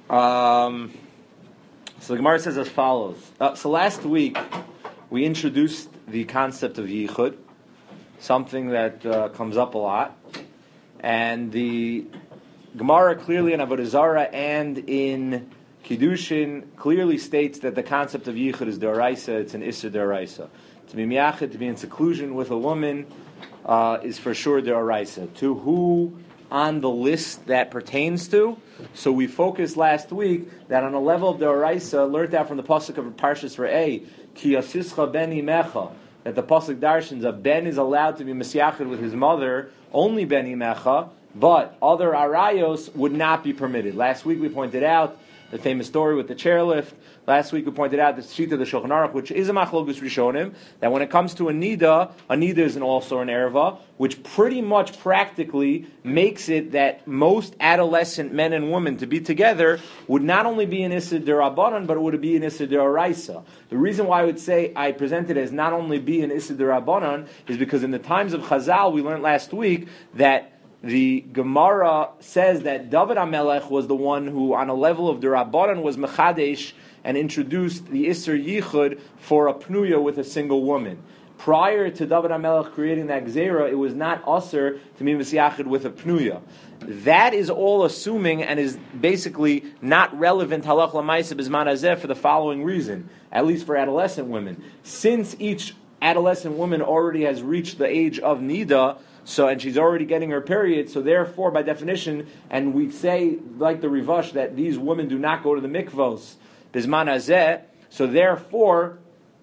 So the Gemara says as follows. So last week we introduced the concept of yichud, something that comes up a lot, and the Gemara clearly in Avodah Zarah and in Kiddushin clearly states that the concept of yichud is d'oraisa. It's an isser d'oraisa. To be miyachid, to be in seclusion with a woman, is for sure d'oraisa. To who on the list that pertains to? So we focused last week that on a level of d'oraisa, learned out from the pasuk of Parshas Re'eh, ki yasischa ben imecha, that the pasuk darshans a ben is allowed to be misyachid with his mother, only ben imecha, but other arayos would not be permitted. Last week we pointed out the famous story with the chairlift. Last week we pointed out the sheet of the Shulchan Aruch, which is a machlokus rishonim, that when it comes to a nida is also an erva, which pretty much practically makes it that most adolescent men and women to be together would not only be an issur d'Rabbanan, but it would be an issur d'Oraisa. The reason why I would say I present it as not only be an issur d'Rabbanan is because in the times of Chazal, we learned last week that the Gemara says that David HaMelech was the one who, on a level of D'Rabbanan, was Mechadesh and introduced the Isser Yichud for a Pnuya with a single woman. Prior to David HaMelech creating that Gzeira, it was not Asr to be Mesiachid with a Pnuya. That is all assuming and is basically not relevant halach l'maisa b'zman hazeh for the following reason, at least for adolescent women. Since each adolescent woman already has reached the age of Nida, and she's already getting her period, so therefore, by definition, and we say, like the Rivash, that these women do not go to the mikvos, bizman hazeh, so therefore,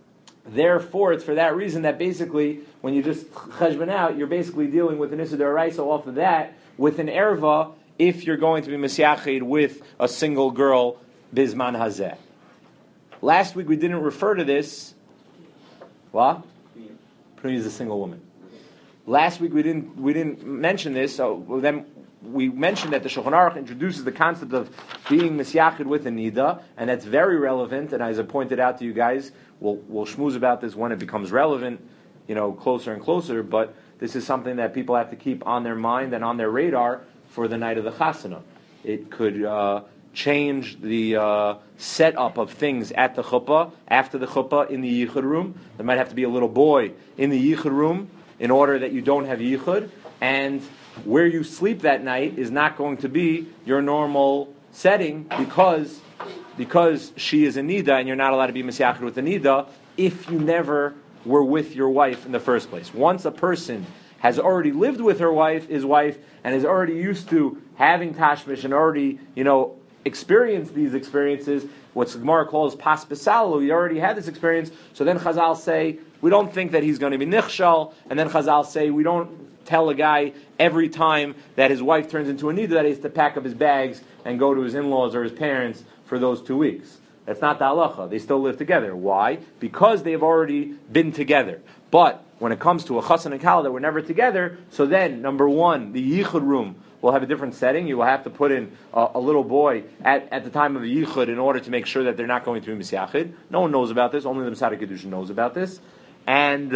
it's for that reason that basically, when you just cheshbon out, you're basically dealing with an issur d'oraisa off of that, with an erva, if you're going to be misyachid with a single girl, bizman hazeh. Last week we didn't refer to this. What? Pnuya is a single woman. Last week we didn't mention this, so then we mentioned that the Shulchan Aruch introduces the concept of being misyachid with a nida, and that's very relevant. And as I pointed out to you guys, we'll shmooze about this when it becomes relevant, closer and closer. But this is something that people have to keep on their mind and on their radar for the night of the chasana. It could change the setup of things at the chuppah, after the chuppah, in the yichud room. There might have to be a little boy in the yichud room in order that you don't have yichud, and where you sleep that night is not going to be your normal setting because she is a nida and you're not allowed to be misyachid with a nida if you never were with your wife in the first place. Once a person has already lived with his wife, and is already used to having tashmish and already, experienced these experiences, what Gemara calls pas besalu, he already had this experience, so then Chazal say, we don't think that he's going to be nichshal, and then Chazal say, we don't tell a guy every time that his wife turns into a nida that he has to pack up his bags and go to his in-laws or his parents for those 2 weeks. That's not the halacha. They still live together. Why? Because they've already been together. But when it comes to a chassan and kala that were never together, so then, number one, the yichud room will have a different setting. You will have to put in a little boy at the time of the yichud in order to make sure that they're not going to be misyachid. No one knows about this. Only the Masada Kedushin knows about this. And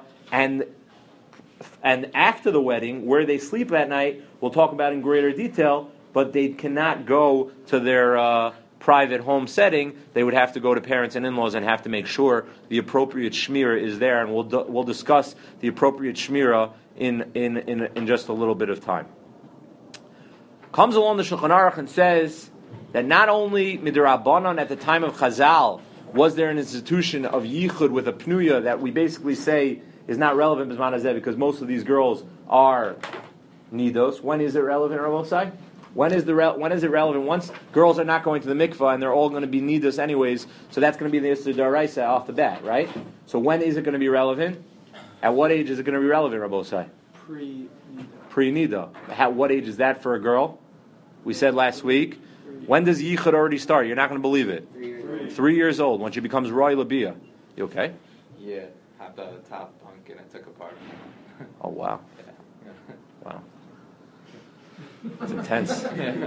after the wedding, where they sleep at night, we'll talk about in greater detail, but they cannot go to their private home setting. They would have to go to parents and in-laws and have to make sure the appropriate shmira is there, and we'll discuss the appropriate shmira in just a little bit of time. Comes along the Shulchan Aruch and says that not only midrabanan at the time of Chazal was there an institution of yichud with a pnuya that we basically say is not relevant b'zman hazeh because most of these girls are nidos. When is it relevant, Rabosai? When is it relevant? Once girls are not going to the mikvah and they're all going to be nidos anyways, so that's going to be the issur d'oraisa off the bat, right? So when is it going to be relevant? At what age is it going to be relevant, Rabosai? Pre-nida. What age is that for a girl? We said last week. When does yichud already start? You're not going to believe it. 3 years old, when she becomes Roy Labia. You okay? Yeah, have the top bunk and I took apart. Oh, wow. Yeah. Wow. It's intense.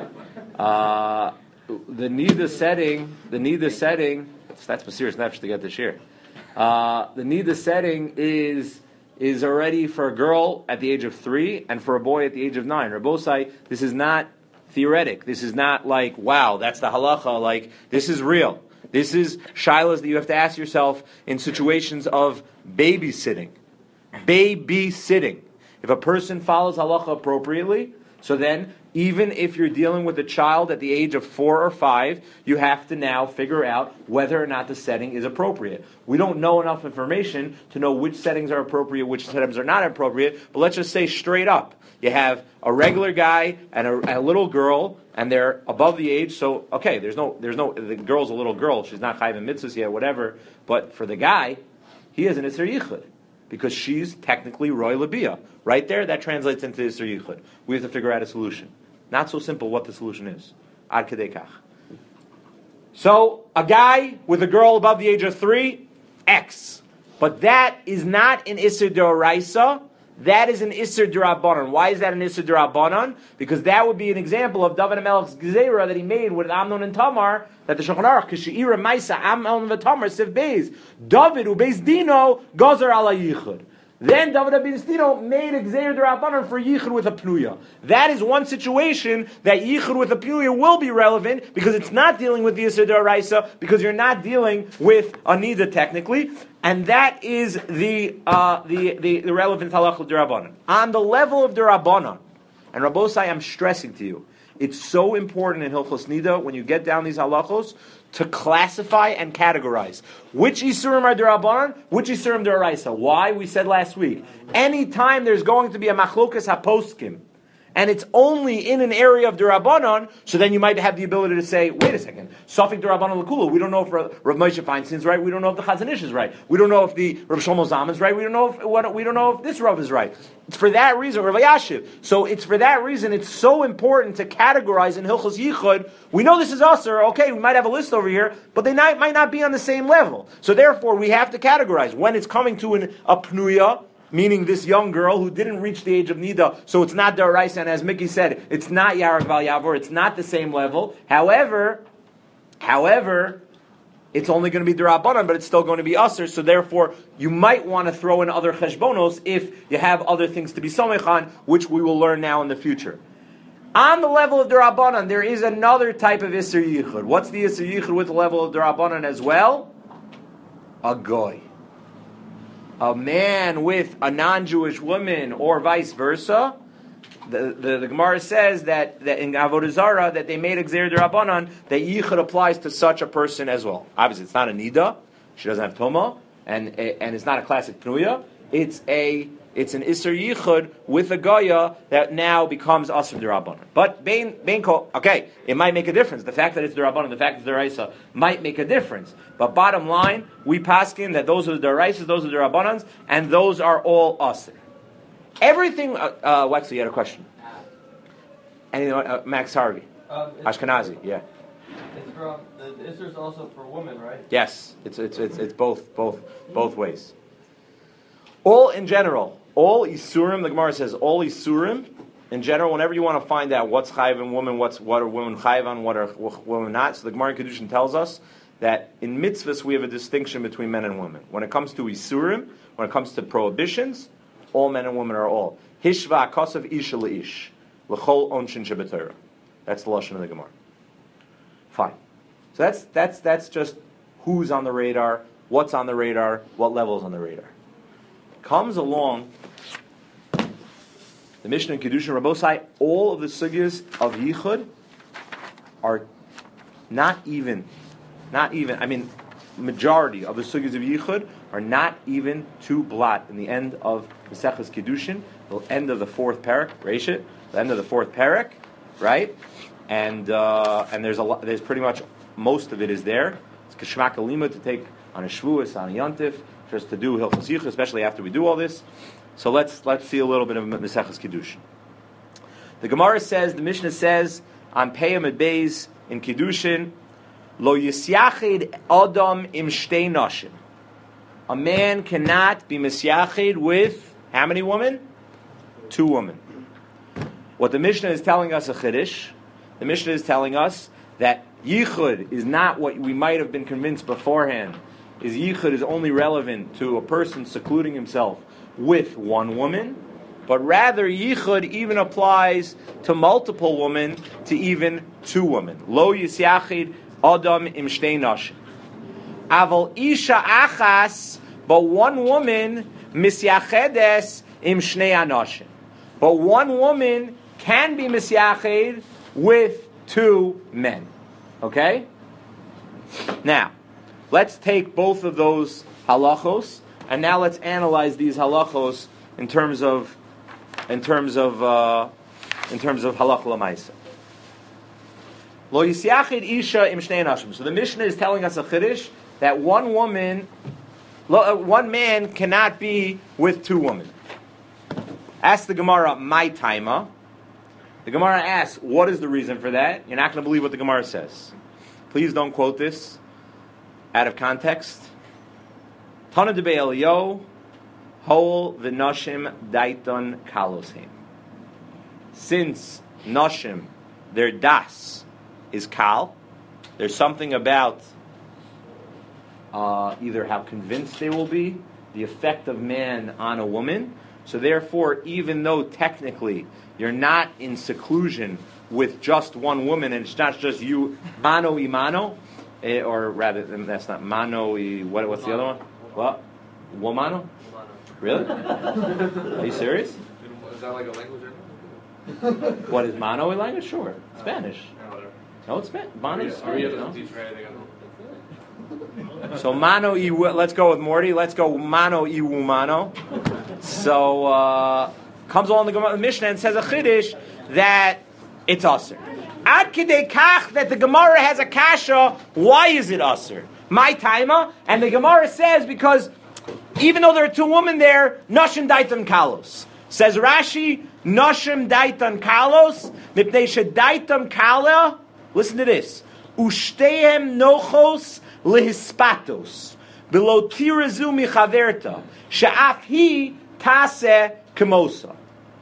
The nida setting, that's Mesiras Nefesh to get this year. The nida setting is already for a girl at the age of 3 and for a boy at the age of 9. Rabosai, this is not theoretic. This is not like, wow, that's the halacha. Like, this is real. This is shilas that you have to ask yourself in situations of babysitting. Babysitting. If a person follows halacha appropriately, so then, even if you're dealing with a child at the age of 4 or 5, you have to now figure out whether or not the setting is appropriate. We don't know enough information to know which settings are appropriate, which settings are not appropriate, but let's just say straight up. You have a regular guy and a little girl, and they're above the age, so, okay, the girl's a little girl, she's not chayv in mitzvahs yet, whatever, but for the guy, he has an Isser Yichud, because she's technically Roy Labia. Right there, that translates into Isser Yichud. We have to figure out a solution. Not so simple what the solution is. Ad kedei kach. So, a guy with a girl above the age of 3, X. But that is not an Isser D'Oraisa, that is an Isser D'Rabbanan. Why is that an Isser D'Rabbanan? Because that would be an example of David HaMelech's Gezerah that he made with Amnon and Tamar, that the Shulchan Aruch, K'she'ira Maisa Amnon v'Tamar Siv Beis, David u'Beis Dino Gozer ala Yichud. Then David HaBeis Dino made a Gezerah D'Rabbanan for Yichud with a Pnuya. That is one situation that Yichud with a Pnuya will be relevant, because it's not dealing with the Isser D'Oraisa, because you're not dealing with a Nida technically. And that is the relevant halacha d'Rabbanan. On the level of d'Rabbanan, and Rabbosai, I'm stressing to you, it's so important in Hilchos Nida, when you get down these halachos, to classify and categorize. Which Isurim are d'Rabbanan, which Isurim d'Oraisa. Why? We said last week. Anytime there's going to be a machlokas haposkim, and it's only in an area of d'Rabbanan, so then you might have the ability to say, wait a second, Safik d'Rabbanan l'kula, we don't know if Rav Moshe Feinstein's right, we don't know if the Chazon Ish is right, we don't know if the Rav Shlomo Zalman is right, we don't know if this Rav is right. It's for that reason, Rav Yashiv. So it's for that reason, it's so important to categorize in Hilchos Yichud. We know this is Aser, okay, we might have a list over here, but they might not be on the same level. So therefore, we have to categorize. When it's coming to a Pnuya, meaning this young girl who didn't reach the age of Nida, so it's not D'Oraisa, and as Mickey said, it's not Yarek Val Yavor, it's not the same level. However, it's only going to be D'Rabbanan, but it's still going to be Aser, so therefore, you might want to throw in other Cheshbonos if you have other things to be Somech on, which we will learn now in the future. On the level of D'Rabbanan, there is another type of Isser Yichud. What's the Isser Yichud with the level of D'Rabbanan as well? A goy. A man with a non-Jewish woman, or vice versa. The Gemara says that in Avodah Zarah that they made a Gzeir D'Rabbanan that Yichud applies to such a person as well. Obviously, it's not a Nida; she doesn't have Toma, and it's not a classic Pnuya. It's an Isser Yichud with a Goya that now becomes Asr D'Rabbanan. But okay, it might make a difference. The fact that it's D'Rabbanan, the fact that it's D'Oraisa might make a difference. But bottom line, we paskin that those are the D'Oraisas, those are the D'Rabbanans, and those are all Asr. Everything. Wexley, you had a question. Anyone? Max Harvey, Ashkenazi, yeah. It's from the Isser is also for women, right? Yes, it's both ways. All in general, all Isurim, the Gemara says, all Isurim, in general, whenever you want to find out what's Chayiv in women, what are women Chayiv on, what are women not, so the Gemara in Kedushin tells us that in mitzvahs we have a distinction between men and women. When it comes to Isurim, when it comes to prohibitions, all men and women are all. Hishva kosav isha leish, l'chol onshin shebetorah. That's the lashon of the Gemara. Fine. So that's just who's on the radar, what's on the radar, what level's on the radar. Comes along the Mishnah in Kedushin Rabbosai, all of the sugyas of Yichud are not even, majority of the sugyas of Yichud are not even two blot in the end of Maseches Kedushin, the end of the fourth parak, Reshit, the end of the fourth parak, right? And there's pretty much most of it is there. It's Kishmak Alima to take on a Shvuas, on a Yontif, just to do Hilchos Yichud, especially after we do all this. So let's see a little bit of Maseches Kedushin. The Gemara says, the Mishnah says, on Peyam at Beis in Kedushin, Lo yisyachid Adam im shtei nashim. A man cannot be misyachid with how many women? 2 women. What the Mishnah is telling us a chiddush. The Mishnah is telling us that Yichud is not what we might have been convinced beforehand. Yichud is only relevant to a person secluding himself with 1 woman. but rather yichud even applies to multiple women, to even two women. Lo yisyachid adam im shtei nashim. Aval isha achas, but one woman misyachedes im shnei anashim. But one woman can be misyached with two men. Okay? Now, let's take both of those halachos, and now let's analyze these halachos in terms of halach l'maisa. Lo yisyachid isha im shnei anashim. So the Mishnah is telling us a chiddush that one man cannot be with two women. Ask the Gemara, my taima. The Gemara asks, what is the reason for that? You're not going to believe what the Gemara says. Please don't quote this out of context. Tana de Be'elio, hol v'nashim daiton kalosheim. Since nashim, their das is kal, there's something about either how convinced they will be, the effect of man on a woman. So therefore, even though technically you're not in seclusion with just one woman, and it's not just you, mano y mano, or rather, that's not mano y, what's the other one? What? Womano? Really? Are you serious? Is that like a language or not? What is mano y language? Sure. Spanish. No, it's Spanish. Mano is Spanish, no? So mano y, let's go with Morty. Let's go mano y wumano. So comes along the Mishnah and says a chiddush that it's usher. Ad kidei kach that the Gemara has a kasha. Why is it usher? My taima, and the Gemara says because even though there are two women there, nashim daitan kalos. Says Rashi, nashim daitan kalos mipnei shedaitam kala. Listen to this. Ushtehem nochos lehispatos v'lo tirazu michaverta she'af hi taseh kemosa.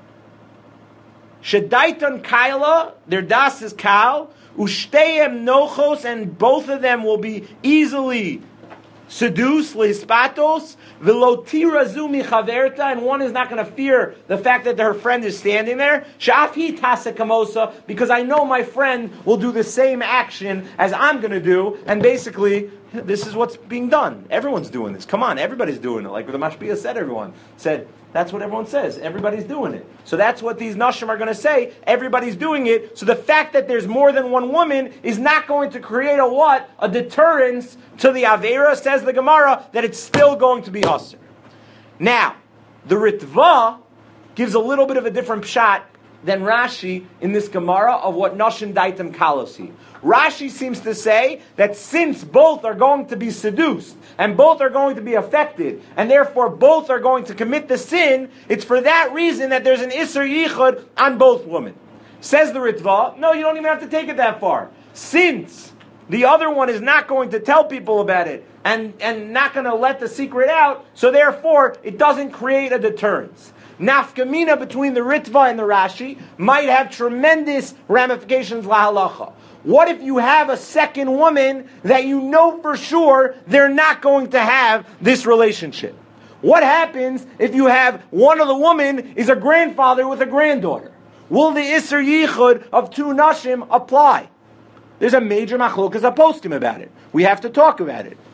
Shedaitan kaila, their das is kal, ushtehem nochos, and both of them will be easily seduced, lehispatos, v'lo tirazu michaverta, and one is not going to fear the fact that her friend is standing there, she'af hi taseh kemosa, because I know my friend will do the same action as I'm going to do, and basically, this is what's being done. Everyone's doing this. Come on, everybody's doing it. Like the Mashpia said, everyone said, that's what everyone says. Everybody's doing it. So that's what these Nashim are going to say. Everybody's doing it. So the fact that there's more than one woman is not going to create a what? A deterrence to the Avera, says the Gemara, that it's still going to be Asr. Now, the Ritva gives a little bit of a different pshat than Rashi in this Gemara of what Nashim Daitam Kalosi. Rashi seems to say that since both are going to be seduced and both are going to be affected and therefore both are going to commit the sin, it's for that reason that there's an Isser Yichud on both women. Says the Ritva, no, you don't even have to take it that far. Since the other one is not going to tell people about it and not going to let the secret out, so therefore it doesn't create a deterrence. Nafkamina between the Ritva and the Rashi might have tremendous ramifications la halacha. What if you have a second woman that you know for sure they're not going to have this relationship? What happens if you have one of the women is a grandfather with a granddaughter? Will the Isser Yichud of two Nashim apply? There's a major machlokas aposkim about it. We have to talk about it.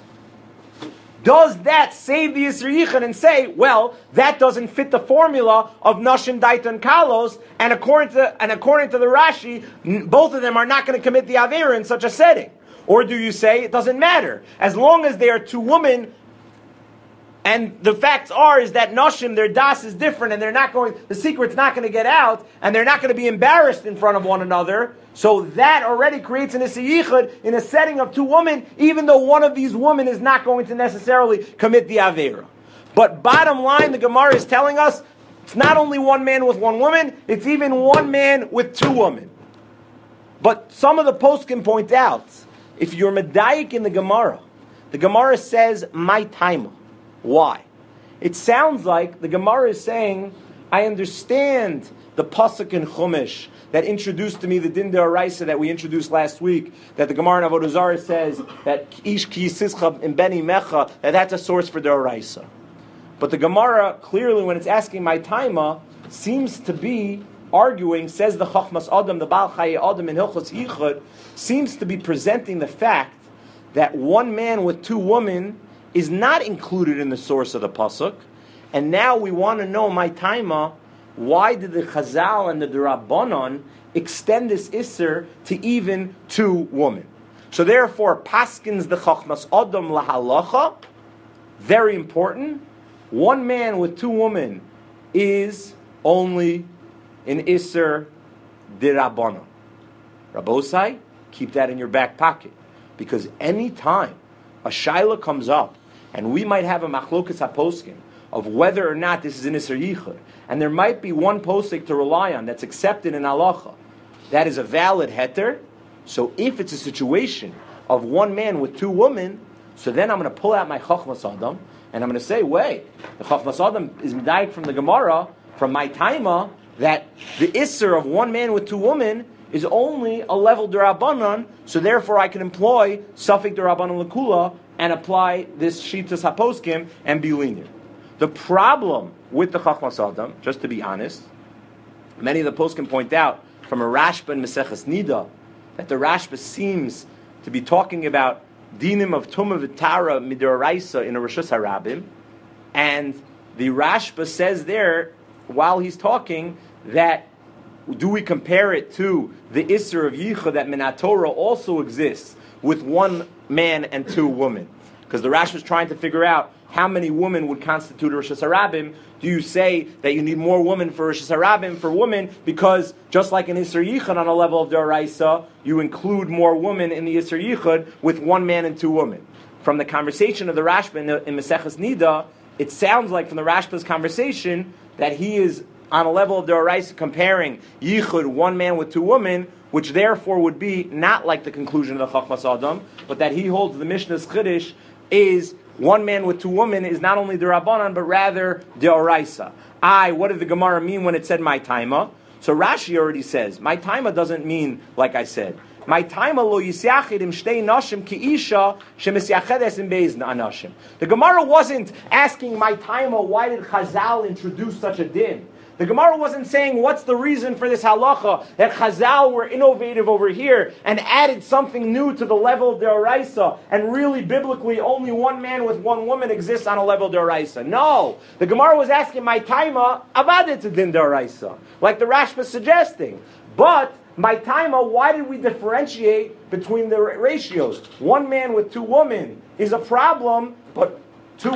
Does that save the Yisr Yichud and say, well, that doesn't fit the formula of Nashim Daitan Kalos, and according to the Rashi, both of them are not going to commit the Avera in such a setting? Or do you say it doesn't matter? As long as they are two women, and the facts is that Nashim, their das is different, and the secret's not going to get out, and they're not going to be embarrassed in front of one another. So that already creates an Isser Yichud in a setting of two women, even though one of these women is not going to necessarily commit the Avera. But bottom line, the Gemara is telling us, it's not only one man with one woman, it's even one man with two women. But some of the poskim point out, if you're medayik in the Gemara says, my taima. Why? It sounds like the Gemara is saying, I understand the pasuk in Chumash that introduced to me the din d'oraisa that we introduced last week, that the Gemara in Avodah Zarah says that ish ki yisischa in beni mecha, that's a source for d'oraisa. But the Gemara, clearly when it's asking my taima, seems to be arguing, says the Chachmas Adam, the Baal Chaye Adam in Hilchos Yichud, seems to be presenting the fact that one man with two women is not included in the source of the pasuk, and now we want to know, my taima, why did the Chazal and the Rabbanon extend this Isser to even two women? So therefore, paskins the Chachmas Adam lahalacha, very important. One man with two women is only an Isser dirabbanon. Rabosai, keep that in your back pocket, because any time a shaila comes up, and we might have a machlokas haposkim of whether or not this is an Isser Yichud, and there might be one posik to rely on that's accepted in halacha, that is a valid heter. So if it's a situation of one man with two women, so then I'm going to pull out my Chachmas Adam, and I'm going to say, wait, the Chachmas Adam is medayik from the Gemara, from my taima, that the Isser of one man with two women is only a level d'Rabbanan, so therefore I can employ Safek d'Rabbanan L'Kula and apply this Shitas HaPoskim and be lenient. The problem with the Chachmas Adam, just to be honest, many of the poskim point out from a Rashba in Maseches Nida that the Rashba seems to be talking about dinim of Tumah V'Tara Midoraisa in a Rishus HaRabim, and the Rashba says there, while he's talking, that do we compare it to the Isser of Yichud that Minat Torah also exists with one man and two women? Because the Rashba is trying to figure out how many women would constitute a Rishus HaRabim. Do you say that you need more women for Rishus HaRabim for women because just like in Isser Yichud on a level of D'Oraisa, you include more women in the Isser Yichud with one man and two women? From the conversation of the Rashba in Maseches Nida, it sounds like from the Rashba's conversation that he is on a level of D'Oraisa comparing Yichud, one man with two women, which therefore would be not like the conclusion of the Chachmas Adam, but that he holds the Mishnah's Chiddush is one man with two women is not only D'Rabbanan, but rather D'Oraisa. What did the Gemara mean when it said my taima? So Rashi already says, my taima doesn't mean, like I said, my taima lo yisyachid im shtei nashim ki isha shemisyachedes im beis anashim. The Gemara wasn't asking my taima, why did Chazal introduce such a din? The Gemara wasn't saying, what's the reason for this halacha, that Chazal were innovative over here and added something new to the level of D'Oraisa, and really, biblically, only one man with one woman exists on a level of D'Oraisa. No! The Gemara was asking, my taima, avadet to din D'Oraisa, like the Rashba is suggesting. But, my taima, why did we differentiate between the ratios? One man with two women is a problem, but two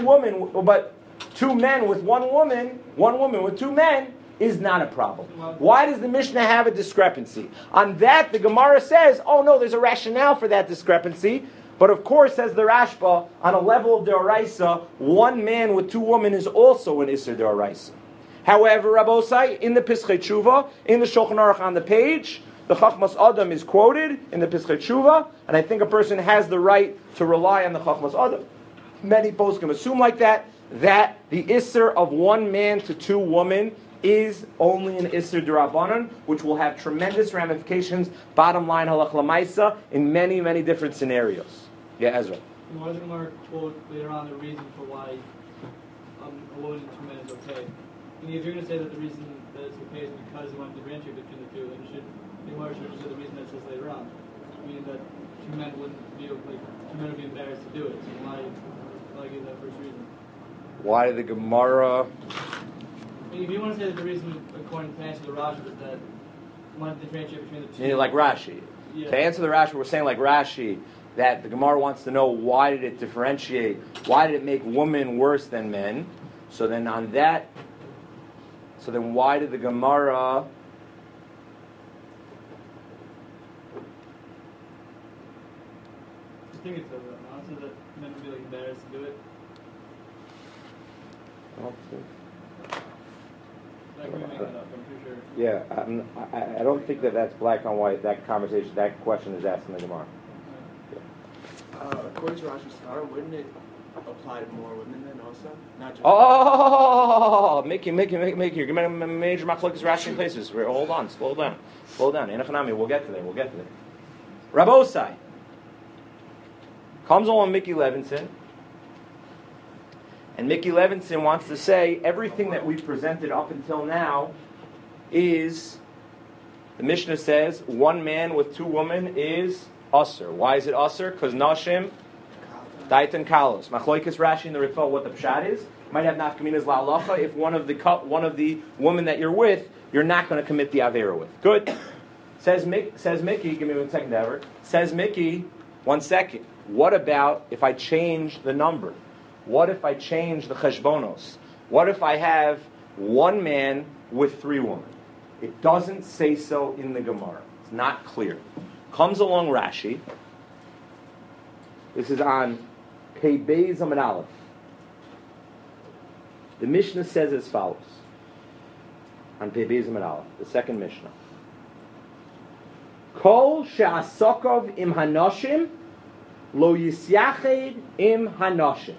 men with one woman with two men, is not a problem. Why does the Mishnah have a discrepancy? On that, the Gemara says, oh no, there's a rationale for that discrepancy. But of course, says the Rashba, on a level of D'Oraisa, one man with two women is also an Isser D'Oraisa. However, Rabosai, in the Pischei Tshuva, in the Shulchan Aruch on the page, the Chachmas Adam is quoted in the Pischei Tshuva, and I think a person has the right to rely on the Chachmas Adam. Many posts can assume like that the Isser of one man to two women is only an Isser D'Rabbanan, which will have tremendous ramifications, bottom line, halach lamaisa, in many, many different scenarios. Yeah, Ezra. Why does the Gemara quote later on the reason for why a woman and two men is okay? And if you're going to say that the reason that it's okay is because you want to differentiate between the two, then the Gemara should say the reason that it says later on, meaning that two men would be embarrassed to do it. So why give that first reason? Why did the Gemara... If you want to say that the reason, according to answer the Rashi, is that you want to differentiate between the two... Meaning like Rashi. Yeah. To answer the Rashi, we're saying like Rashi, that the Gemara wants to know why did it differentiate, why did it make women worse than men? So then why did the Gemara... I think it says that now, so that men would be embarrassed to do it. Sure. Yeah, I don't think that's black on white. That conversation, that question is asked in the Gemara. According to Rashi's Star, wouldn't it apply to more women then also? Not just make you. You're giving a major machlokes Rashi in places. Hold on, slow down. Enochanami, we'll get to there. Rabosai comes along Mickey Levinson And Mickey Levinson wants to say everything that we've presented up until now is, the Mishnah says, one man with two women is Asr. Why is it Asr? Because Nashim, Daitan Kalos. Machloikis Rashi and the Ritva, what the Pshat is. Might have nafkaminas la'alacha if one of the women that you're with, you're not going to commit the Avera with. Good. Says Mickey, give me 1 second, Ever. Says Mickey, 1 second. What about if I change the number? What if I change the cheshbonos? What if I have one man with three women? It doesn't say so in the Gemara. It's not clear. Comes along Rashi. This is on Pei Beis Amud Aleph. The Mishnah says as follows. On Pei Beis Amud Aleph, the second Mishnah. Kol she'asokov im hanoshim lo yisyached im hanoshim.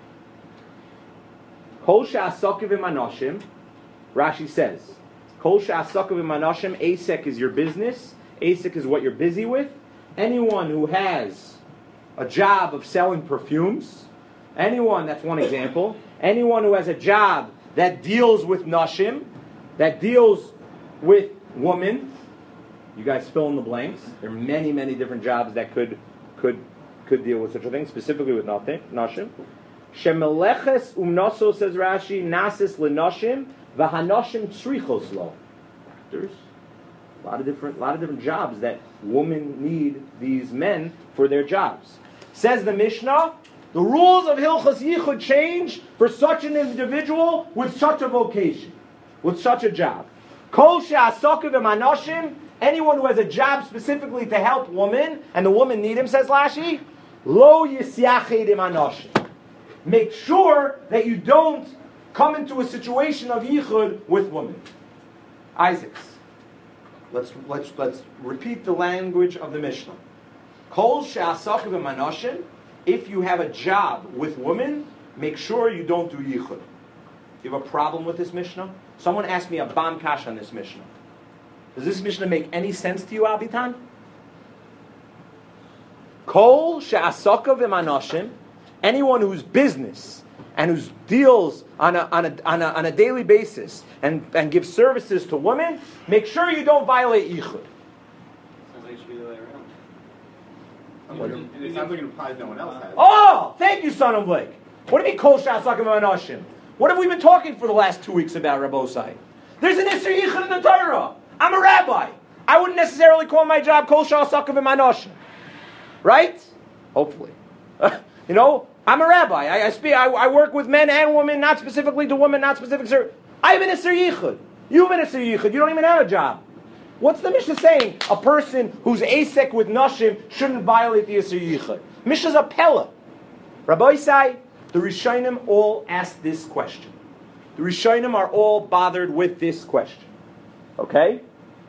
Kol she'asokov im hanoshim, Rashi says, Kol she'asokov im hanoshim, asek is your business, asek is what you're busy with. Anyone who has a job of selling perfumes, anyone, that's one example, anyone who has a job that deals with nashim, that deals with women, you guys fill in the blanks. There are many, many different jobs that could deal with such a thing, specifically with nashim. Shemeleches umnoso, says Rashi, nasis lenashim v'hanoshim tzrichos lo. There's a lot of different jobs that women need these men for their jobs. Says the Mishnah, the rules of Hilchos Yichud change for such an individual with such a vocation, with such a job. Kol she'asokev v'manoshim, anyone who has a job specifically to help women, and the woman need him, says Rashi, lo yisyached im hanoshim. Make sure that you don't come into a situation of yichud with women. Isaacs. Let's repeat the language of the Mishnah. Kol she'asokev v'manoshim. If you have a job with women, make sure you don't do yichud. You have a problem with this Mishnah? Someone asked me a bam kash on this Mishnah. Does this Mishnah make any sense to you, Abitan? Kol she'asaka v'manoshim, anyone whose business and who deals on a daily basis and gives services to women, make sure you don't violate yichud. Sounds like it should be the way around. It sounds like it implies no one else has. Oh, thank you, Son of Blake. What do you mean, Kol she'asaka v'manoshim? What have we been talking for the last 2 weeks about, Rabbosai? There's an Isser Yichud in the Torah. I'm a rabbi. I wouldn't necessarily call my job Kol she'asaka v'manoshim. Right? Hopefully. I'm a rabbi. I work with men and women, not specifically to women, not specific. I have an Isser Yichud. You have an Isser Yichud. You don't even have a job. What's the Mishnah saying? A person who's asek with nashim shouldn't violate the Isser Yichud. Mishnah's a pella. Rabbi Isai, the Rishonim all ask this question. The Rishonim are all bothered with this question. Okay?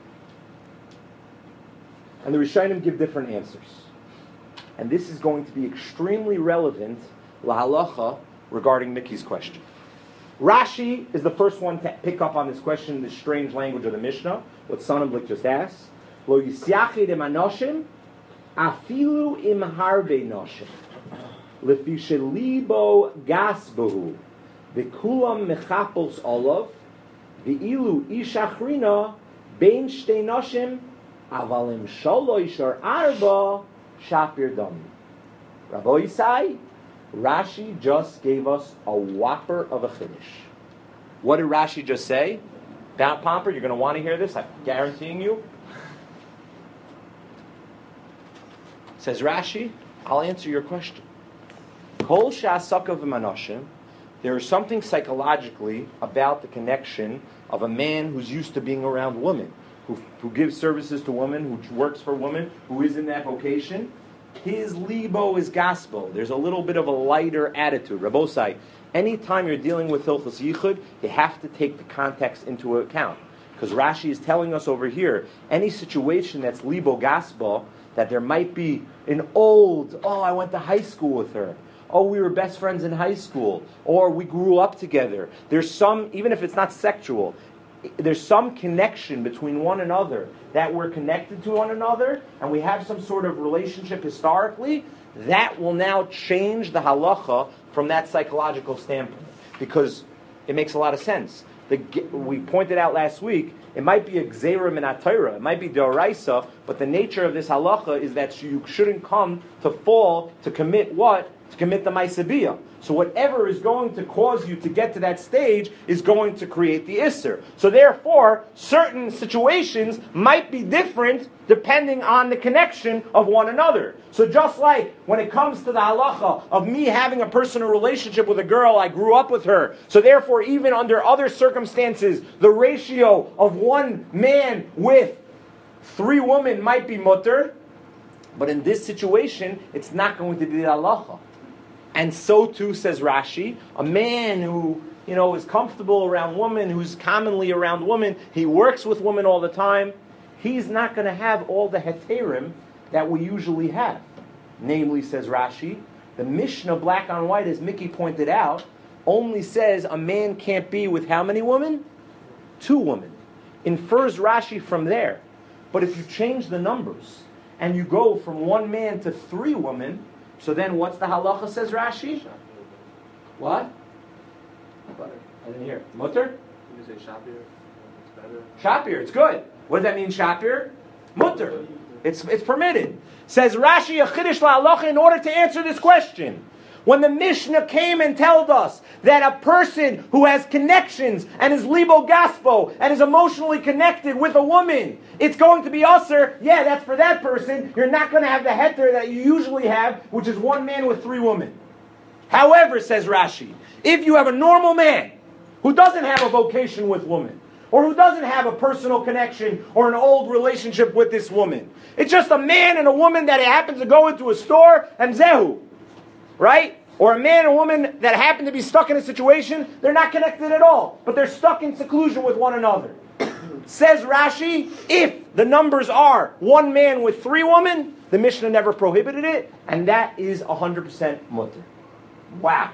And the Rishonim give different answers. And this is going to be extremely relevant lahalacha regarding Mickey's question. Rashi is the first one to pick up on this question, this strange language of the Mishnah, what Sonnenblick just asked. Lo yisyachid im hanoshim, afilu im harbe noshim, lefi shelibo gasbohu, v'kulam mechapos olav, v'ilu ishachrina, bein shtei noshim, avalim shalosh or arba, shapir dam. Rabbi Yisai, Rashi just gave us a whopper of a chiddush. What did Rashi just say? Bound Pomper, you're going to want to hear this, I'm guaranteeing you. Says Rashi, I'll answer your question. Kol she'asaka v'manoshim, there is something psychologically about the connection of a man who's used to being around women, who gives services to women, who works for women, who is in that vocation. His libo is gospel. There's a little bit of a lighter attitude. Rabbosai, anytime you're dealing with Hilchos Yichud, you have to take the context into account. Because Rashi is telling us over here, any situation that's libo gospel, that there might be an old, I went to high school with her. Oh, we were best friends in high school. Or we grew up together. There's some, even if it's not sexual, there's some connection between one another, that we're connected to one another, and we have some sort of relationship historically, that will now change the halacha from that psychological standpoint. Because it makes a lot of sense. We pointed out last week, it might be a gzeira min HaTorah, it might be d'oraisa, but the nature of this halacha is that you shouldn't come to fall to commit what? To commit the ma'aseh. So whatever is going to cause you to get to that stage is going to create the isser. So therefore, certain situations might be different depending on the connection of one another. So just like when it comes to the halacha of me having a personal relationship with a girl, I grew up with her. So therefore, even under other circumstances, the ratio of one man with 3 women might be mutter. But in this situation, it's not going to be the halacha. And so too, says Rashi, a man who, is comfortable around women, who's commonly around women, he works with women all the time, he's not going to have all the heterim that we usually have. Namely, says Rashi, the Mishnah, black on white, as Mickey pointed out, only says a man can't be with how many women? 2 women. Infers Rashi from there. But if you change the numbers, and you go from 1 man to 3 women, so then what's the halacha, says Rashi? What? I didn't hear. Mutter? You say shapir. It's better. Shapir, it's good. What does that mean, shapir? Mutter. It's permitted. Says Rashi, a chiddush la'halacha, in order to answer this question. When the Mishnah came and told us that a person who has connections and is libo gaspo and is emotionally connected with a woman, it's going to be usher, yeah, that's for that person. You're not going to have the heter that you usually have, which is 1 man with 3 women. However, says Rashi, if you have a normal man who doesn't have a vocation with women, or who doesn't have a personal connection or an old relationship with this woman, it's just a man and a woman that happens to go into a store and zehu. Right? Or a man and a woman that happen to be stuck in a situation, they're not connected at all, but they're stuck in seclusion with one another. Says Rashi, if the numbers are 1 man with 3 women, the Mishnah never prohibited it, and that is 100% mutter. Wow.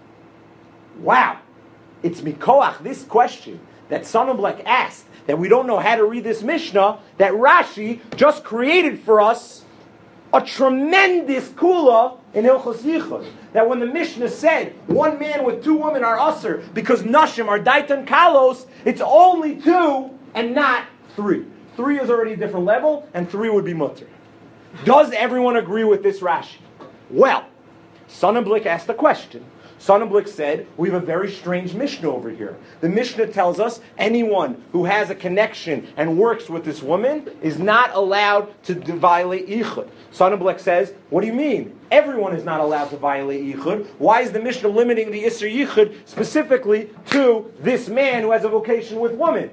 Wow. It's mikoach, this question that Sonnenblek asked, that we don't know how to read this Mishnah, that Rashi just created for us a tremendous kula in Hilchos Yichud. That when the Mishnah said 1 man with 2 women are usher because nashim are daitan kalos, it's only 2 and not 3. 3 is already a different level, and 3 would be mutter. Does everyone agree with this Rashi? Well, Sonnenblick asked a question. Sonnenblick said, we have a very strange Mishnah over here. The Mishnah tells us anyone who has a connection and works with this woman is not allowed to violate Yichud. Sonnenblick says, what do you mean? Everyone is not allowed to violate Yichud. Why is the Mishnah limiting the Isser Yichud specifically to this man who has a vocation with women?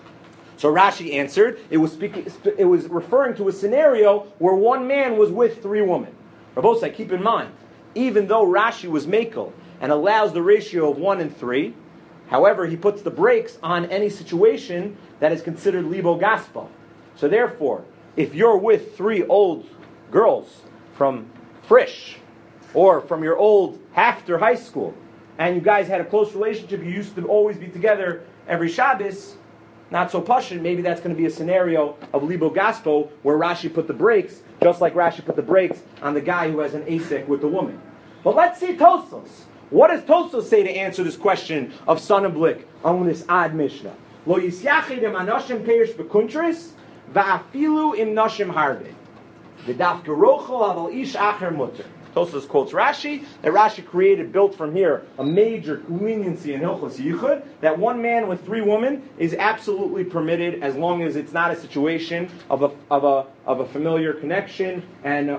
So Rashi answered, it was referring to a scenario where 1 man was with 3 women. Rabbosai, keep in mind, even though Rashi was Mekel, and allows the ratio of 1 and 3. However, he puts the brakes on any situation that is considered libo gaspa. So therefore, if you're with 3 old girls from Frisch, or from your old Hafter high school, and you guys had a close relationship, you used to always be together every Shabbos, not so pashut, maybe that's going to be a scenario of libo gaspo, where Rashi put the brakes, just like Rashi put the brakes on the guy who has an asek with the woman. But let's see Tosfos. What does Tosfos say to answer this question of Sonnenblick on this odd Mishnah? Lo yisyachid im anoshim perish bekuntris, va'afilu im noshim harbe. V'daf gerochel aval ish acher mutter. Tosfos quotes Rashi, that Rashi built from here a major leniency in Hilchos Yichud, that 1 man with 3 women is absolutely permitted as long as it's not a situation of a familiar connection and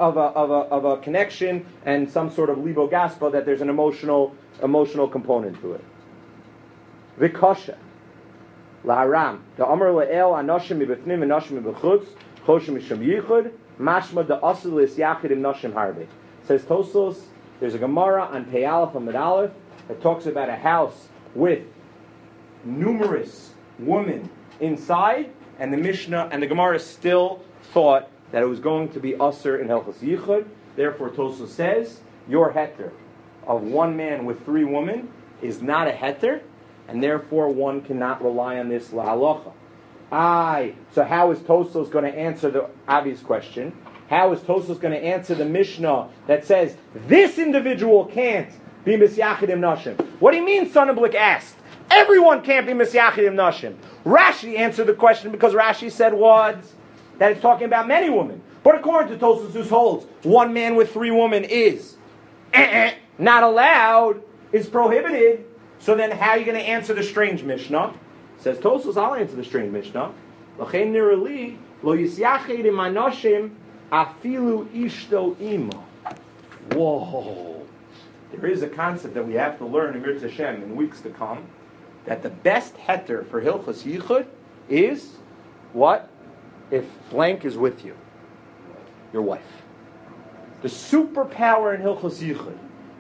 of a connection and some sort of libo gaspa, that there's an emotional component to it. Vikosha la'aram the amar le'el anoshim mibefnim and noshim mibechutz choshim misham yichud mashma da asil is yachid im noshim harbe. Says Tosfos, there's a Gemara on Pei Aleph Amud Aleph that talks about a house with numerous women inside, and the Mishnah and the Gemara still thought that it was going to be Aser in Hilchos Yichud. Therefore, Tosfos says, your heter of 1 man with 3 women is not a heter, and therefore one cannot rely on this lahalacha. So how is Tosfos going to answer the obvious question? How is Tosfos going to answer the Mishnah that says this individual can't be misyachidim nashim? What do you mean? Sonnenblick asked. Everyone can't be misyachidim nashim. Rashi answered the question because Rashi said what? That it's talking about many women. But according to Tosfos, who holds one man with 3 women is not allowed, is prohibited. So then how are you going to answer the strange Mishnah? Says Tosfos, I'll answer the strange Mishnah. L'chein nirali lo yisyachidim anashim afilu ishto ima. Whoa. There is a concept that we have to learn in Mirz Hashem in weeks to come, that the best heter for Hilchos Yichud is what? If blank is with you. Your wife. The superpower in Hilchos Yichud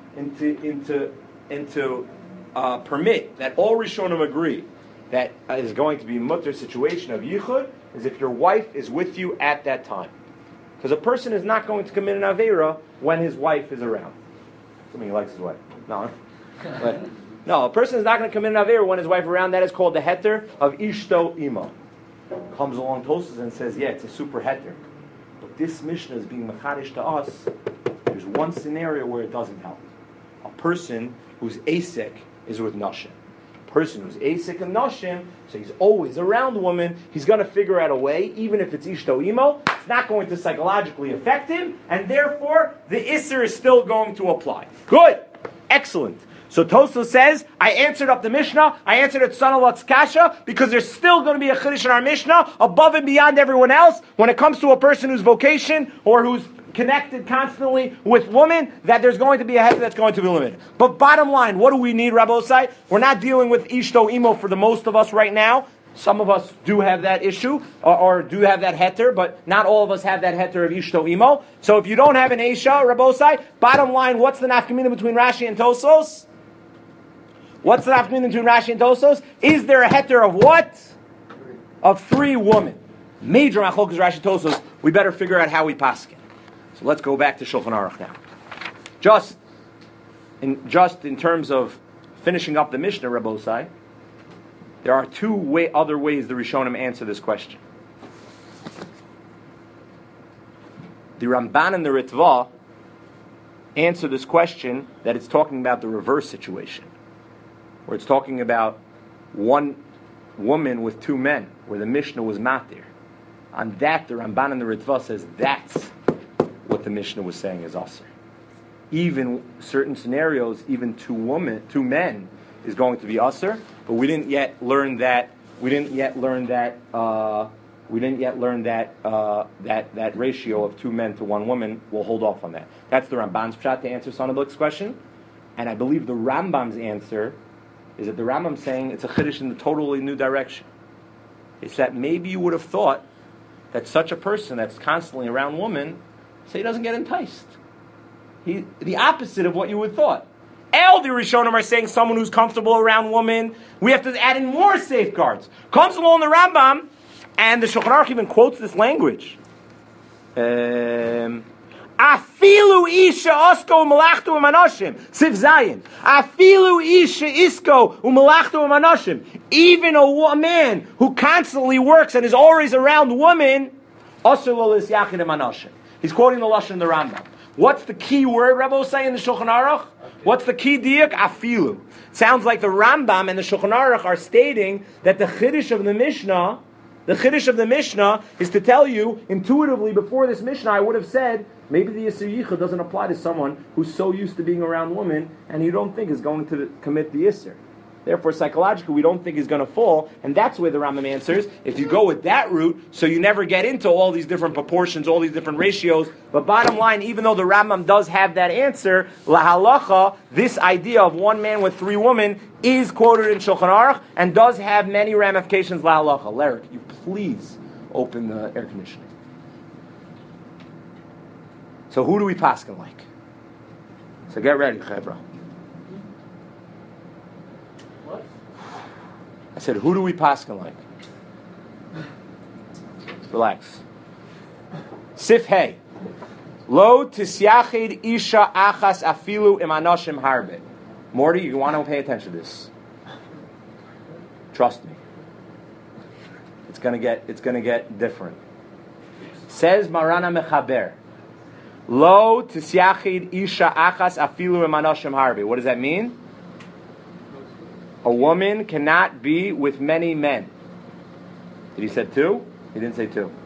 into permit that all Rishonim agree that is going to be a mutter situation of Yichud is if your wife is with you at that time. Because a person is not going to commit an Aveira when his wife is around. Assuming he likes his wife. No. No, a person is not going to commit an Aveira when his wife is around. That is called the heter of Ishto Ima. Comes along Tosfos and says, yeah, it's a super heter. But this Mishnah is being machadish to us. There's one scenario where it doesn't help. A person who's asik is with Nashim. A person who's asik and Nashim, so he's always around the woman, he's going to figure out a way, even if it's Ishto Imo, it's not going to psychologically affect him, and therefore the Isser is still going to apply. Good. Excellent. So Tosfos says, I answered up the Mishnah, I answered it Sanalot's Kasha, because there's still going to be a Chiddush in our Mishnah, above and beyond everyone else, when it comes to a person whose vocation, or who's connected constantly with women, that there's going to be a heter that's going to be limited. But bottom line, what do we need, Rabbosai? We're not dealing with Ishto Imo for the most of us right now. Some of us do have that issue, or do have that heter, but not all of us have that heter of Ishto Imo. So if you don't have an Eisha, Rabbosai, bottom line, what's the nafkamina between Rashi and Tosfos? What's the nafkamina between Rashi and Tosfos? Is there a heter of what? Of 3 women. Major machlokas Rashi Tosfos. We better figure out how we paskin. So let's go back to Shulchan Aruch now. Just in terms of finishing up the Mishnah, Rabbosai, there are 2 other ways the Rishonim answer this question. The Ramban and the Ritva answer this question that it's talking about the reverse situation, where it's talking about one woman with 2 men, where the Mishnah was matir. On that, the Ramban and the Ritva says that's what the Mishnah was saying is aser. Even certain scenarios, even 2 men is going to be aser, but we didn't yet learn that. That ratio of 2 men to 1 woman. We'll hold off on that. That's the Ramban's pshat to answer Sonnenblick's question, and I believe the Rambam's answer is that the Rambam's saying it's a chiddush in a totally new direction. It's that maybe you would have thought that such a person that's constantly around women, say he doesn't get enticed. The opposite of what you would thought. All the Rishonim are saying someone who's comfortable around women, we have to add in more safeguards. Comes along the Rambam, and the Shulchan Aruch even quotes this language. Afilu isha osko u'malachtu u'manoshim. Sif Zayin. Afilu isha isko u'malachtu u'manoshim. Even a man who constantly works and is always around women, osur lo lisyachid u'manoshim. He's quoting the Lashon of the Rambam. What's the key word, Rabbosai, in the Shulchan Aruch? What's the key diak? Afilu. Sounds like the Rambam and the Shulchan Aruch are stating that the Chiddush of the Mishnah is to tell you, intuitively, before this Mishnah, I would have said, maybe the Yisur Yichud doesn't apply to someone who's so used to being around women, and you don't think is going to commit the Yisur. Therefore, psychologically, we don't think he's going to fall, and that's where the Rambam answers. If you go with that route, so you never get into all these different proportions, all these different ratios. But bottom line, even though the Rambam does have that answer, lahalacha, this idea of 1 man with 3 women is quoted in Shulchan Aruch and does have many ramifications. Lahalacha, Larry, can you please open the air conditioning? So who do we paskin like? So get ready, Chevra. I said, who do we paskin like? Relax. Sif Hey. Lo tisyachid isha achas afilu im anoshim harbe. Morty, you want to pay attention to this. Trust me. It's gonna get different. Says Marana Mechaber, Lo tisyachid isha achas afilu emanashim harbi. What does that mean? A woman cannot be with many men. Did he say two? He didn't say two.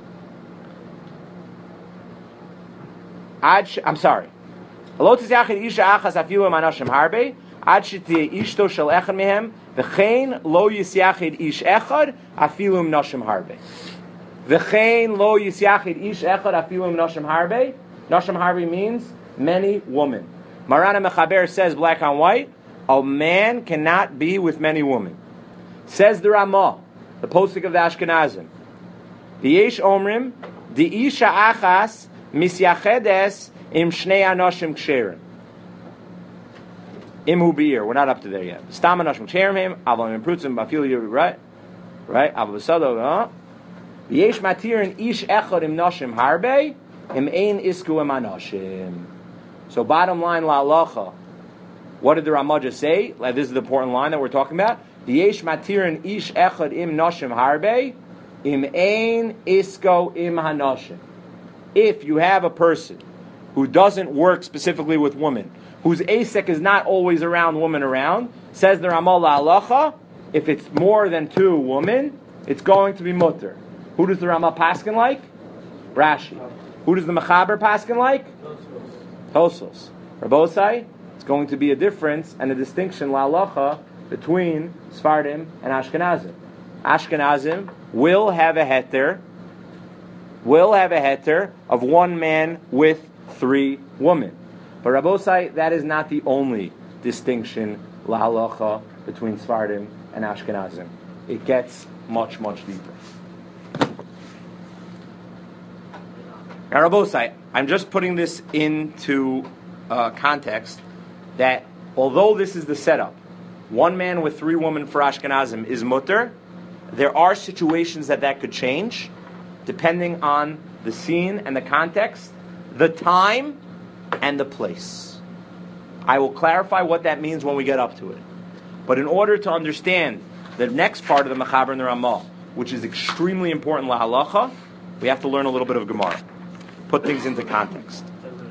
I'm sorry. Lo tisyachid isha achas afilu emanashim harbi. Ad shetiye ishto shel echad mehem. V'chein lo yisyachid ish echad afilu emanashim harbi. V'chein lo yisyachid ish echad afilu emanashim harbi. Nashim harbi means many women. Marana Mechaber says black on white, a man cannot be with many women. Says the Ramah, the posting of the Ashkenazim. V'yesh omrim, di isha achas misyachedes im shnei anashim ksherim. Im hu be'ir. We're not up to there yet. Stam anashim ksherim him, aval im prutzim bafil yu, right? Aval v'sado, v'yesh matir in ish echad im nashim harbe, im ein isku im anashim. So bottom line, la'alacha. What did the Ramah just say? Like, this is the important line that we're talking about. V'yesh matirin ish echad im nashim harbe, im ein isko im hanashim. If you have a person who doesn't work specifically with women, whose asek is not always around women around, says the Ramah la'alacha, if it's more than two women, it's going to be mutter. Who does the Ramah paskin like? Rashi. Who does the Mechaber paskin like? Tosos. Rabosai, it's going to be a difference and a distinction la'alacha between Sfardim and Ashkenazim. Ashkenazim will have a heter of one man with three women. But Rabosai, that is not the only distinction la'alacha between Sfardim and Ashkenazim. It gets much, much deeper. Now, Rabosai, I'm just putting this into context that although this is the setup, one man with three women for Ashkenazim is mutter, there are situations that could change depending on the scene and the context, the time, and the place. I will clarify what that means when we get up to it. But in order to understand the next part of the Mechaber and the Ramah, which is extremely important lahalacha, we have to learn a little bit of Gemara. Put things into context.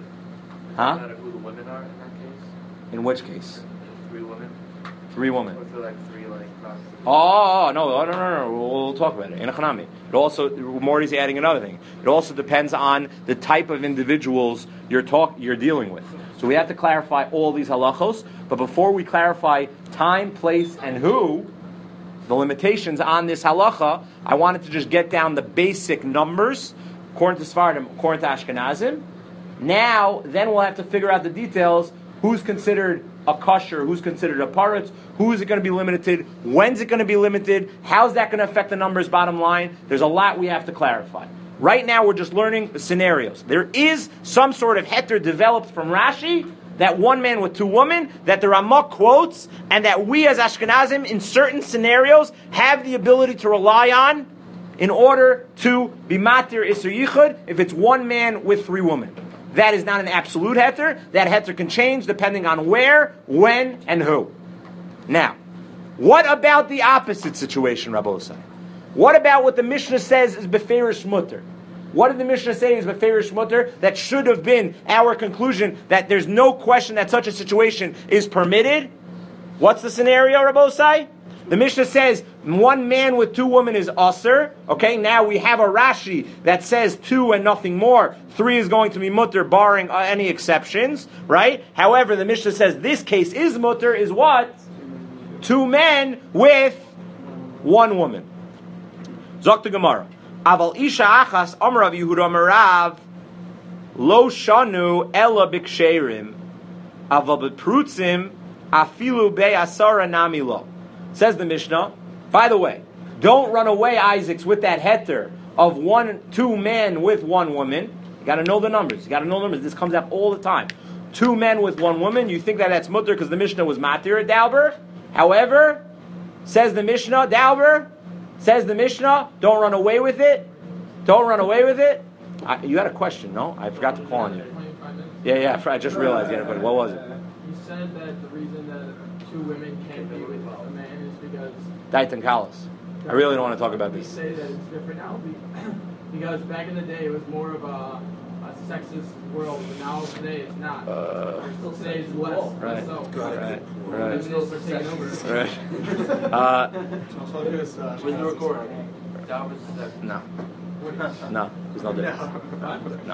Huh? Does it matter who the women are in that case? In which case? 3 women? 3 women. Or for like 3 like prostitutes? No. We'll talk about it. In Hanami. It also, Morty's adding another thing. It also depends on the type of individuals you're dealing with. So we have to clarify all these halachos. But before we clarify time, place, and who, the limitations on this halacha, I wanted to just get down the basic numbers according to Sfardim, according to Ashkenazim. Now, then we'll have to figure out the details. Who's considered a kosher? Who's considered a paritz? Who is it going to be limited? When's it going to be limited? How's that going to affect the numbers, bottom line? There's a lot we have to clarify. Right now, we're just learning the scenarios. There is some sort of heter developed from Rashi, that one man with 2 women, that the Ramah quotes, and that we as Ashkenazim, in certain scenarios, have the ability to rely on in order to be matir iser yichud if it's one man with 3 women. That is not an absolute heter. That heter can change depending on where, when, and who. Now, what about the opposite situation, Rabbosai? What about what the Mishnah says is beferish mutter? What did the Mishnah say is beferish mutter? That should have been our conclusion that there's no question that such a situation is permitted. What's the scenario, Rabbosai? The Mishnah says one man with 2 women is usher. Okay, now we have a Rashi that says 2 and nothing more. 3 is going to be mutter, barring any exceptions, right? However, the Mishnah says this case is mutter, is what? 2 men with 1 woman. Zok to Gemara. Aval isha achas amrav Yehuda amarav lo shanu ela biksherim aval beprutzim afilu be'asara nami lo. Says the Mishnah, by the way, don't run away, Isaacs, with that heter of 2 men with 1 woman. You got to know the numbers. This comes up all the time. 2 men with 1 woman. You think that's mutter because the Mishnah was matir at Dauber. However, says the Mishnah, don't run away with it. You had a question, no? I forgot to call on you. Yeah, I just realized. Yeah, but what was it? You said that the reason that 2 women can't be with a man is because Daitan Kalos. I really don't want to talk about We this. say that it's different now because back in the day it was more of a sexist world, but now today it's not. Today it's less. Right. So, Right. feminists are taking over. Right. Where's the recording? That was the No. No. There's no difference. No.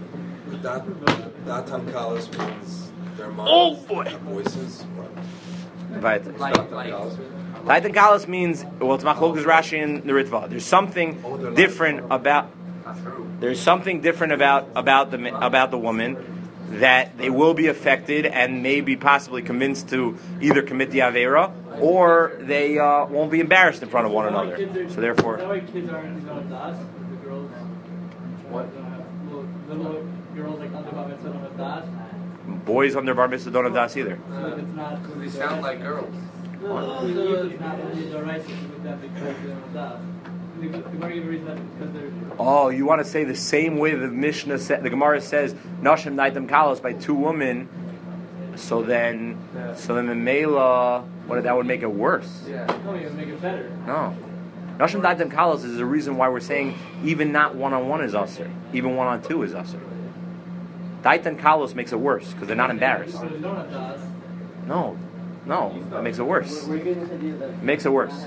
Datan Kalos means their minds Oh, boy. have voices. Right. Datan Kalos. Daitan Kalos means, well, it's Machlokas Rashi and the Ritva. There's something different about. There's something different about the woman that they will be affected and maybe possibly convinced to either commit the avera or they won't be embarrassed in front of one another. So Is that therefore, why kids aren't going to das? The girls. What? Little girls like under bar mitzvah don't have das. boys under bar mitzvah don't have das either. So if it's not. They sound like girls. No, it's not really the right with that because they don't have das. The Gemara gave a reason that because they're. Oh, you want to say the same way the Mishnah said, the Gemara says, Nashim Naitam Kalos by two women, so then the Mela, that would make it worse. Yeah. No, you make it better. No. Nashim Naitam Kalos is the reason why we're saying even not one-on-one is usher, even one-on-two is usher. Daitan Kalos makes it worse because they're not embarrassed. So they don't have das. No, that makes it worse. Makes it worse.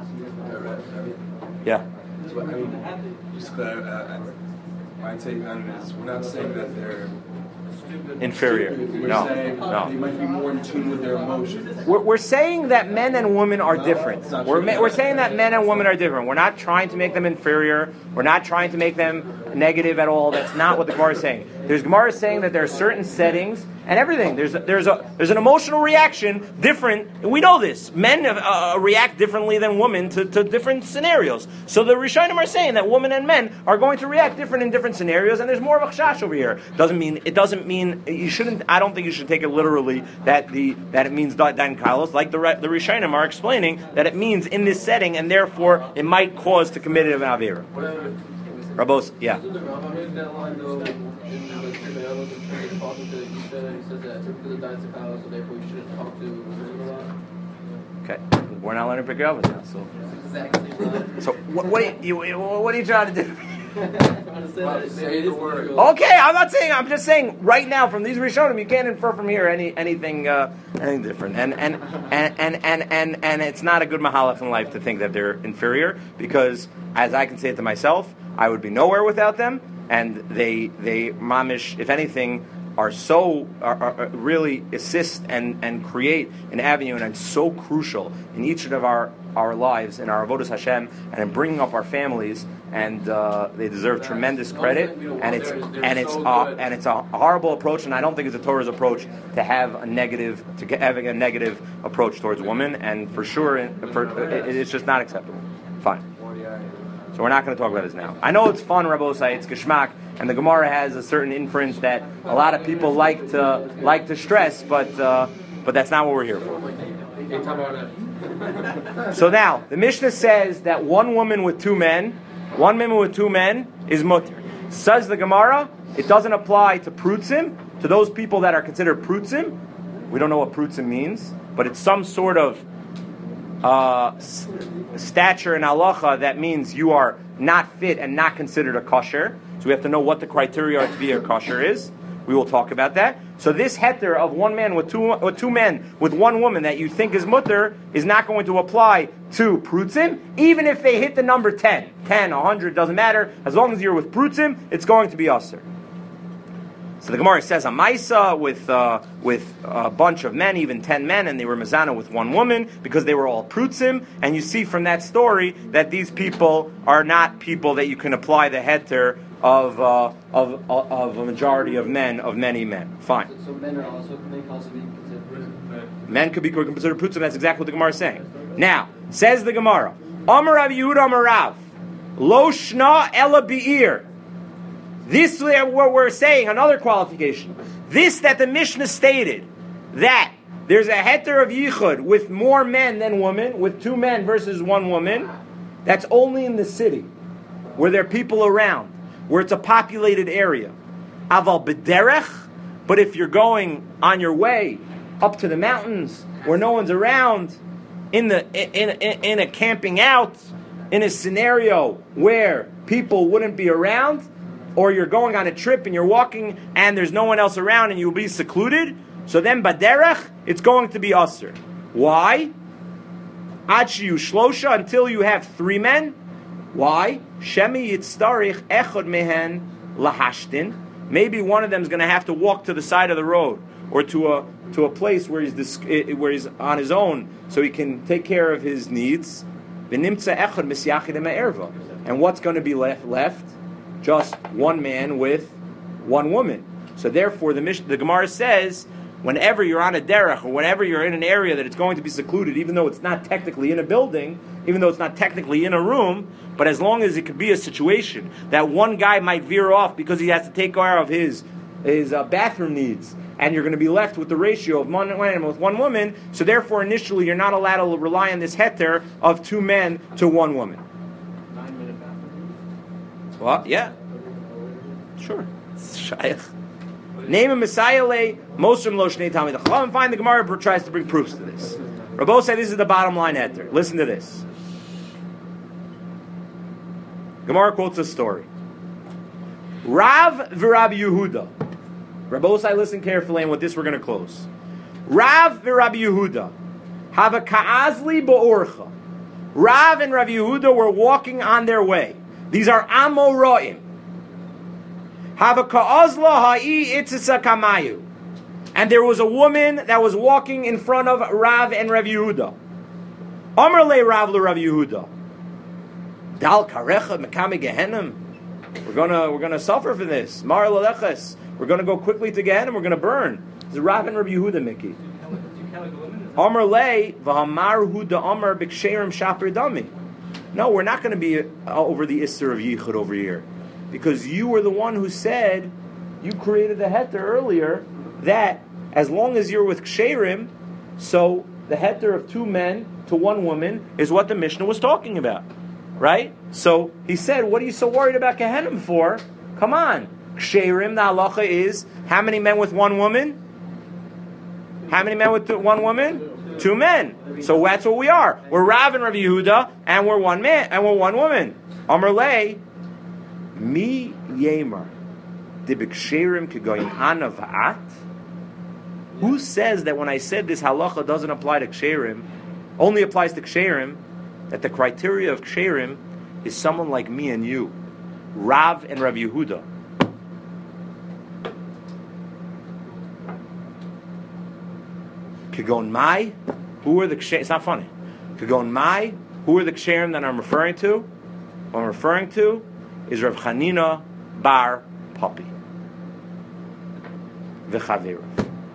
Yeah. So, I mean, just clear, my take on it is we're not saying that they're Inferior. stupid. We're No. saying No. they might be more in tune with their emotions. We're saying that men and women are different. We're saying that men and women are different. We're not trying to make them inferior. We're not trying to make them negative at all. That's not what the Gemara is saying. There's Gemara saying that there are certain settings and everything. There's an emotional reaction different. We know this. Men react differently than women to different scenarios. So the Rishonim are saying that women and men are going to react different in different scenarios, and there's more of a chash over here. It doesn't mean you shouldn't. I don't think you should take it literally that it means Dan Kalos. Like the Rishonim are explaining that it means in this setting, and therefore it might cause to commit an avera. Rabos, yeah. Isn't the Rambam in that line though, in the Tremel, the Tremel talking to Yisha, and he says that typically the diets of Kala, so therefore you shouldn't talk to women a lot? Okay, we're not learning Pirkei Avos now. Exactly. So what are you trying to do? Say the word. Okay, I'm just saying right now from these Rishonim you can't infer from here anything different. And it's not a good mahalach in life to think that they're inferior, because as I can say it to myself, I would be nowhere without them, and they mamish, if anything, are really assist and create an avenue, and it's so crucial in each of our lives, in our avodas Hashem, and in bringing up our families, and they deserve tremendous credit. And it's a horrible approach, and I don't think it's a Torah's approach to have a negative approach towards women, and for sure, it's just not acceptable. Fine. So we're not going to talk about this now. I know it's fun, Rabbosai, it's geschmack, and the Gemara has a certain inference that a lot of people like to stress, but that's not what we're here for. So now, the Mishnah says that one woman with two men is mutter. Says the Gemara, it doesn't apply to prutzim, to those people that are considered prutzim. We don't know what prutzim means, but it's some sort of stature in halacha that means you are not fit and not considered a kosher. So we have to know what the criteria are to be a kosher is. We will talk about that. So this heter of one man with two men with one woman that you think is mutter is not going to apply to prutzim, even if they hit the number 10, 100, doesn't matter. As long as you're with prutzim, it's going to be usher. So the Gemara says a Maisa with a bunch of men, even 10 men, and they were Mazana with one woman because they were all prutzim. And you see from that story that these people are not people that you can apply the heter of a majority of men, of many men. Fine. So men are also be considered prutzim. Men could be considered prutzim. That's exactly what the Gemara is saying. Now, says the Gemara, Amar Rav Yehuda Amar Rav, Lo Shna Ela Be'ir. This is what we're saying, another qualification. This that the Mishnah stated, that there's a heter of yichud with more men than women, with two men versus one woman, that's only in the city, where there are people around, where it's a populated area. Aval b'derech, but if you're going on your way up to the mountains, where no one's around, in a camping out, in a scenario where people wouldn't be around, or you're going on a trip and you're walking and there's no one else around and you'll be secluded, so then baderech, it's going to be asur. Why? Ad shiyu shlosha, until you have 3 men. Why? Shemi yitztarich echad mehen lahashtin. Maybe one of them is going to have to walk to the side of the road or to a place where he's on his own, so he can take care of his needs. V'nimtza echad misyachid me'erva. And what's going to be left? Just one man with one woman. So therefore, the Gemara says, whenever you're on a derech, or whenever you're in an area that it's going to be secluded, even though it's not technically in a building, even though it's not technically in a room, but as long as it could be a situation that one guy might veer off because he has to take care of his bathroom needs, and you're going to be left with the ratio of one man with one woman, so therefore initially you're not allowed to rely on this heter of 2 men to 1 woman. 9-minute bathroom. What? Yeah. Sure. Shaykh. Name a Messiah lay, Mosrim lo shnei talmid. Chachamim find the Gemara tries to bring proofs to this. Rabbo say this is the bottom line heter. Listen to this. Gemara quotes a story. Rav v'Rabbi Yehuda. Rabbo say, listen carefully, and with this we're going to close. Rav v'Rabbi Yehuda have a ka'azli ba'orcha. Rav and Rabbi Yehuda were walking on their way. These are Amoraim. Have a ka'azla ha'i itzisa kamayu. And there was a woman that was walking in front of Rav and Rabbi Yehuda. Amar le Rav le Rabbi Yehuda. Dal karecha mekame gehenim. We're gonna suffer for this. Mar leleches. We're gonna go quickly to Gehenim. We're gonna burn. This is Rav and Rabbi Yehuda, Mickey. Amar le v'hamar Huda Amar b'ksherim shaper dami. No, we're not going to be over the Isser of Yichud over here, because you were the one who said, you created the heter earlier, that as long as you're with ksherim, so the heter of 2 men to 1 woman is what the Mishnah was talking about, right? So he said, what are you so worried about Gehenim for? Come on, ksherim, the halacha is, how many men with 1 woman? How many men with 1 woman? 2 men. So that's what we are. We're Rav and Rabbi Yehuda, and we're 1 man, and we're 1 woman. Amar lei, mi yemer, dibiksherim kegoyin ana va'at. Who says that when I said this halacha doesn't apply to ksherim, only applies to ksherim, that the criteria of ksherim is someone like me and you, Rav and Rabbi Yehuda? Kagon Mai, who are the ksherim? It's not funny. Kagon Mai, who are the ksherim that I'm referring to? What I'm referring to is Rav Chanina bar Papi. V'chavera.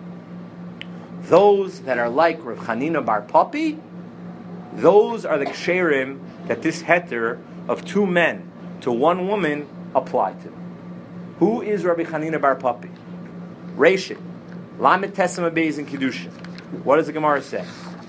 Those that are like Rav Chanina bar Papi, those are the ksherim that this heter of 2 men to 1 woman apply to. Who is Rabbi Chanina bar Papi? Reshit. Lamed Tesem Abeis in Kiddushin. What does the Gemara say?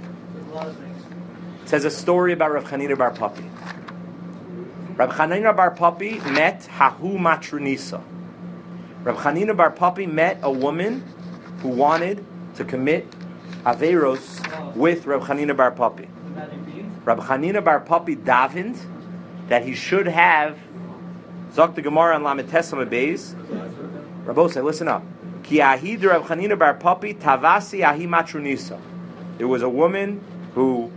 It says a story about Rav Chanina bar Papi. Rav Chanina bar Papi met Hahu Matrunisa. Rav Chanina bar Papi met a woman who wanted to commit Averos with Rav Chanina bar Papi. Rav Chanina bar Papi davened that he should have Zok the Gemara on Lamed Tesem Abeis. Rabbo say, listen up. Ki ahid Rav Chanina bar Papi tavasi ahi matrunisa. There was a woman who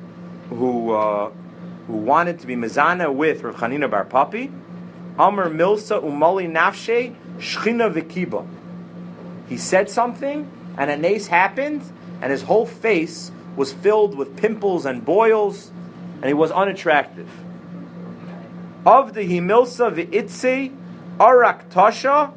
wanted to be mezana with Rav Chanina bar Papi. Amar milsa umali nafshe shchina v'kiba. He said something, and a nace happened, and his whole face was filled with pimples and boils, and he was unattractive. Of the himilsa v'itzi arak tasha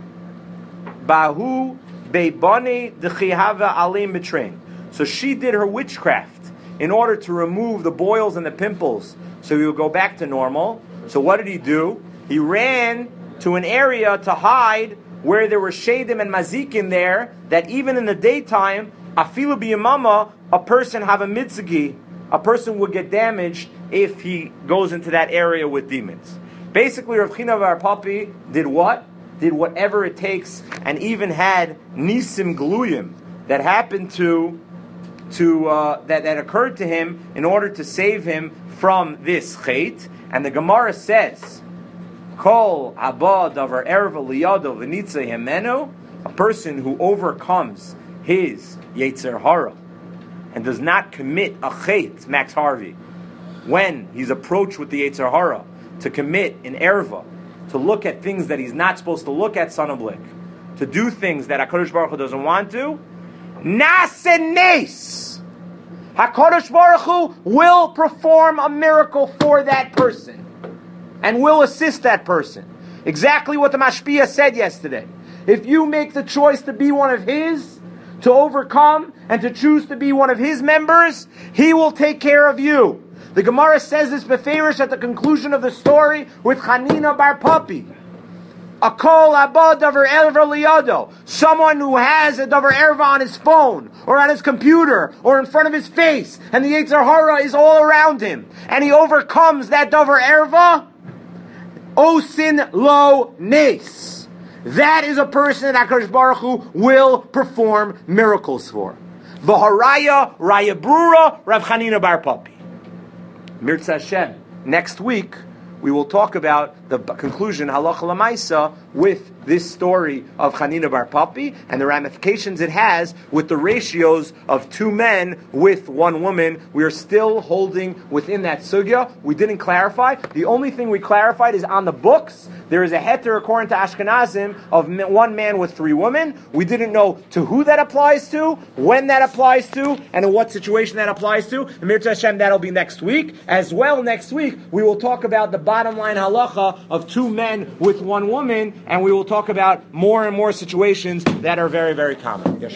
bahu beibani d'chihava alim betrain. So she did her witchcraft in order to remove the boils and the pimples, so he would go back to normal. So what did he do? He ran to an area to hide where there were shadim and mazikin there, that even in the daytime, afilu b'yamama, a person have a mitzgi, a person would get damaged if he goes into that area with demons. Basically, Rav Chanina bar Papi did what? Did whatever it takes, and even had nisim gluyim that happened to that occurred to him in order to save him from this chait. And the Gemara says, Kol haba davar erva liyado v'nitza yemenu, a person who overcomes his yetzer hara and does not commit a chait, Max Harvey, when he's approached with the yetzer hara to commit an erva, to look at things that he's not supposed to look at, Sonoblik, to do things that HaKadosh Baruch Hu doesn't want to, Nasenes, HaKadosh Baruch Hu will perform a miracle for that person and will assist that person. Exactly what the Mashpia said yesterday. If you make the choice to be one of his, to overcome and to choose to be one of his members, he will take care of you. The Gemara says this beferish at the conclusion of the story with Hanina bar Papi. Akol abba davar erva liyado. Someone who has a davar erva on his phone, or on his computer, or in front of his face, and the yetzer hara is all around him, and he overcomes that davar erva, osin lo nes. That is a person that HaKadosh Baruch Hu will perform miracles for. V'haraya raya brura Rav Hanina bar Papi. Mirza Hashem. Next week, we will talk about the conclusion, halacha lamaisa, with this story of Hanina bar Papi and the ramifications it has with the ratios of 2 men with 1 woman. We are still holding within that sugya. We didn't clarify. The only thing we clarified is on the books, there is a heter according to Ashkenazim of 1 man with 3 women. We didn't know to who that applies to, when that applies to, and in what situation that applies to. And Mirza Hashem, that'll be next week. As well, next week, we will talk about the bottom line halacha of 2 men with 1 woman, and we will talk about more and more situations that are very, very common.